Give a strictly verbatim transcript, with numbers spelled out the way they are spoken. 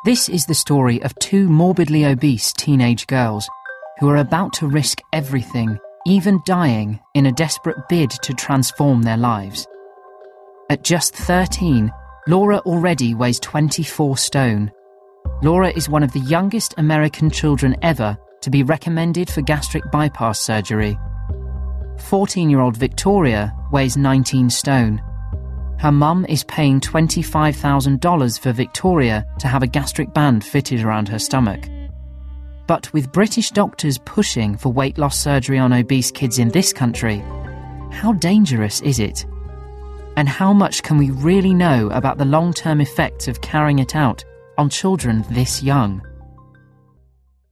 This is the story of two morbidly obese teenage girls who are about to risk everything, even dying, in a desperate bid to transform their lives. At just thirteen, Laura already weighs twenty-four stone. Laura is one of the youngest American children ever to be recommended for gastric bypass surgery. fourteen-year-old Victoria weighs nineteen stone. Her mum is paying twenty-five thousand dollars for Victoria to have a gastric band fitted around her stomach. But with British doctors pushing for weight loss surgery on obese kids in this country, how dangerous is it? And how much can we really know about the long-term effects of carrying it out on children this young?